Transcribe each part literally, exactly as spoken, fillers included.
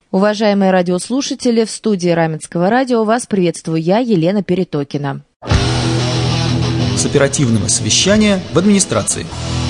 Уважаемые радиослушатели, в студии Раменского радио вас приветствую я, Елена Перетокина. С оперативного совещания в администрации.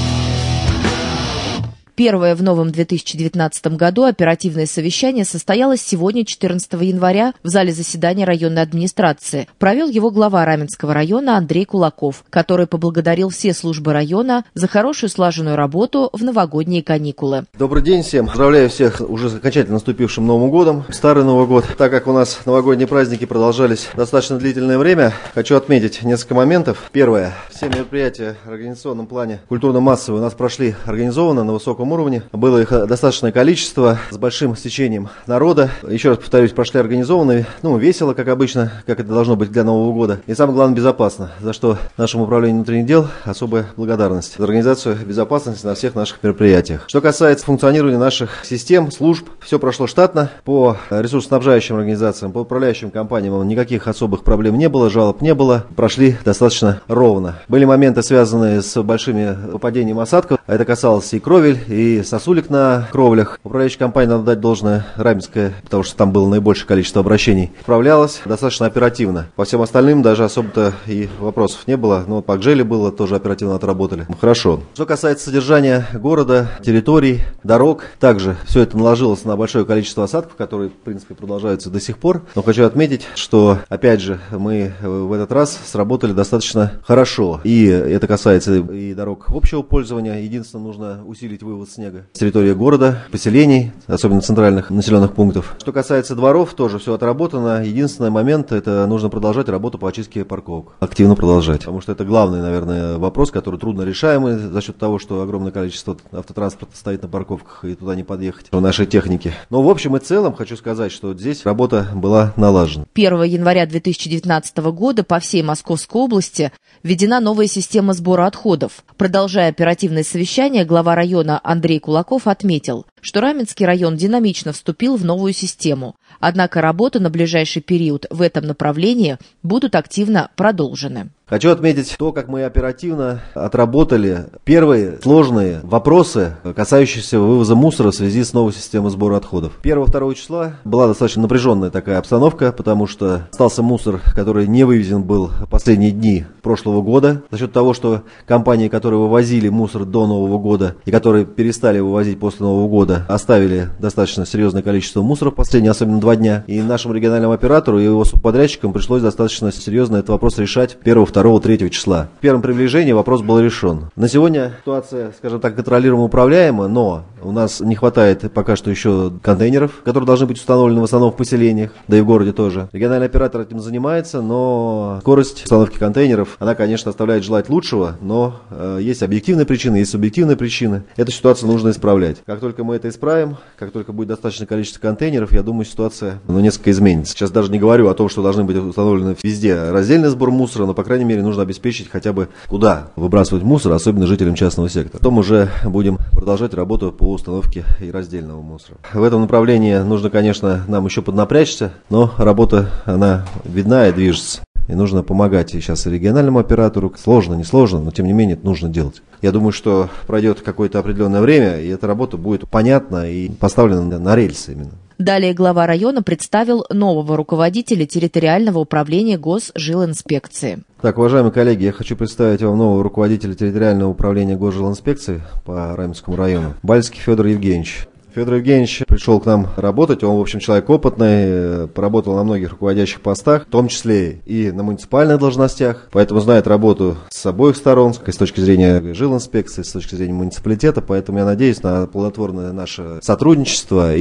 Первое в новом две тысячи девятнадцатом году оперативное совещание состоялось сегодня, четырнадцатого января, в зале заседания районной администрации. Провел его глава Раменского района Андрей Кулаков, который поблагодарил все службы района за хорошую слаженную работу в новогодние каникулы. Добрый день всем. Поздравляю всех уже окончательно наступившим Новым годом. Старый Новый год. Так как у нас новогодние праздники продолжались достаточно длительное время, хочу отметить несколько моментов. Первое. Все мероприятия в организационном плане культурно-массовые у нас прошли организованно на высоком уровне. Было их достаточное количество, с большим стечением народа. Еще раз повторюсь, прошли организованно, ну, весело, как обычно, как это должно быть для Нового года. И самое главное, безопасно, за что нашему управлению внутренних дел особая благодарность за организацию безопасности на всех наших мероприятиях. Что касается функционирования наших систем, служб, все прошло штатно. По ресурсоснабжающим организациям, по управляющим компаниям никаких особых проблем не было, жалоб не было. Прошли достаточно ровно. Были моменты, связанные с большими выпадением осадков. Это касалось и кровель, и сосулек на кровлях. Управляющая компания, надо дать должное, Раменская, потому что там было наибольшее количество обращений, справлялась достаточно оперативно. По всем остальным даже особо-то и вопросов не было. Но вот по Гжеле было, тоже оперативно отработали. Хорошо. Что касается содержания города, территорий, дорог, также все это наложилось на большое количество осадков, которые, в принципе, продолжаются до сих пор. Но хочу отметить, что, опять же, мы в этот раз сработали достаточно хорошо. И это касается и дорог общего пользования. Единственное, нужно усилить вывод снега с территории города, поселений, особенно центральных населенных пунктов. Что касается дворов, тоже все отработано. Единственный момент, это нужно продолжать работу по очистке парковок. Активно продолжать. Потому что это главный, наверное, вопрос, который трудно решаемый за счет того, что огромное количество автотранспорта стоит на парковках и туда не подъехать в нашей технике. Но в общем и целом хочу сказать, что здесь работа была налажена. первого января две тысячи девятнадцатого года по всей Московской области введена новая система сбора отходов. Продолжая оперативное совещание, глава района Андрей Кулаков отметил, что Раменский район динамично вступил в новую систему, однако работы на ближайший период в этом направлении будут активно продолжены. Хочу отметить то, как мы оперативно отработали первые сложные вопросы, касающиеся вывоза мусора в связи с новой системой сбора отходов. первого-второго числа была достаточно напряженная такая обстановка, потому что остался мусор, который не вывезен был в последние дни прошлого года. За счет того, что компании, которые вывозили мусор до Нового года и которые перестали вывозить после Нового года, оставили достаточно серьезное количество мусора в последние, особенно два дня. И нашему региональному оператору и его субподрядчикам пришлось достаточно серьезно этот вопрос решать первого-второго-третьего числа. В первом приближении вопрос был решен. На сегодня ситуация, скажем так, контролируемо управляема, но у нас не хватает пока что еще контейнеров, которые должны быть установлены в основном в поселениях, да и в городе тоже. Региональный оператор этим занимается, но скорость установки контейнеров, она, конечно, оставляет желать лучшего, но э, есть объективные причины, есть субъективные причины. Эту ситуацию нужно исправлять. Как только мы это исправим, как только будет достаточное количество контейнеров, я думаю, ситуация ну, несколько изменится. Сейчас даже не говорю о том, что должны быть установлены везде раздельный сбор мусора, но, по крайней мере, нужно обеспечить хотя бы куда выбрасывать мусор, особенно жителям частного сектора. Потом уже будем продолжать работу по установке и раздельного мусора. В этом направлении нужно, конечно, нам еще поднапрячься, но работа, она видна и движется. И нужно помогать и сейчас и региональному оператору. Сложно, не сложно, но тем не менее это нужно делать. Я думаю, что пройдет какое-то определенное время, и эта работа будет понятна и поставлена на рельсы именно. Далее глава района представил нового руководителя территориального управления Госжилинспекции. Так, уважаемые коллеги, я хочу представить вам нового руководителя территориального управления Госжилинспекции по Раменскому району. Бальский Федор Евгеньевич. Федор Евгеньевич пришел к нам работать, он, в общем, человек опытный, поработал на многих руководящих постах, в том числе и на муниципальных должностях, поэтому знает работу с обоих сторон, с точки зрения жилинспекции, с точки зрения муниципалитета, поэтому я надеюсь на плодотворное наше сотрудничество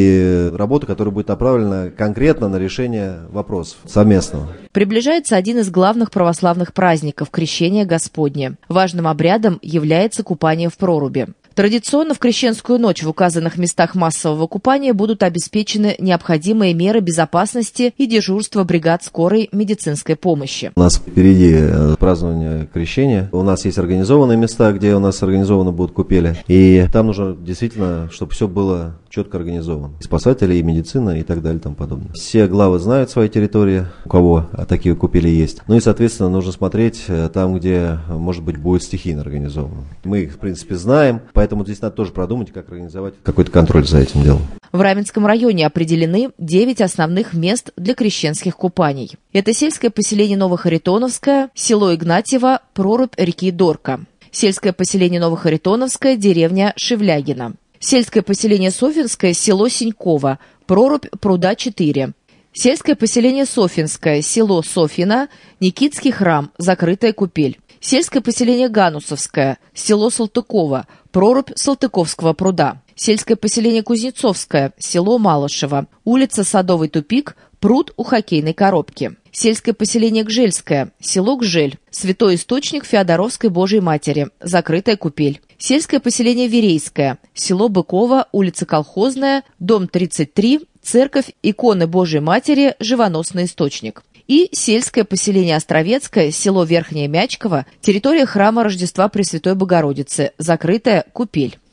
и работу, которая будет направлена конкретно на решение вопросов совместного. Приближается один из главных православных праздников – Крещение Господне. Важным обрядом является купание в проруби. Традиционно в крещенскую ночь в указанных местах массового купания будут обеспечены необходимые меры безопасности и дежурство бригад скорой медицинской помощи. У нас впереди празднование крещения. У нас есть организованные места, где у нас организованы будут купели. И там нужно действительно, чтобы все было четко организован. И спасатели, и медицина, и так далее, и тому подобное. Все главы знают свои территории, у кого такие купели есть. Ну и, соответственно, нужно смотреть там, где, может быть, будет стихийно организовано. Мы их, в принципе, знаем, поэтому здесь надо тоже продумать, как организовать какой-то контроль за этим делом. В Раменском районе определены девять основных мест для крещенских купаний. Это сельское поселение Новохаритоновское, село Игнатьево, прорубь реки Дорка. Сельское поселение Новохаритоновское, деревня Шевлягина. Сельское поселение Софинское, село Синьково, прорубь пруда четыре. Сельское поселение Софинское, село Софино, Никитский храм, закрытая купель. Сельское поселение Ганусовское, село Салтыково, прорубь Салтыковского пруда. Сельское поселение Кузнецовское, село Малышево, улица Садовый тупик, пруд у хоккейной коробки. Сельское поселение Гжельское, село Гжель, святой источник Феодоровской Божией Матери, закрытая купель. Сельское поселение Верейское, село Быково, улица Колхозная, дом тридцать три, церковь иконы Божией Матери, живоносный источник. И сельское поселение Островецкое, село Верхнее Мячково, территория храма Рождества Пресвятой Богородицы, закрытая купель.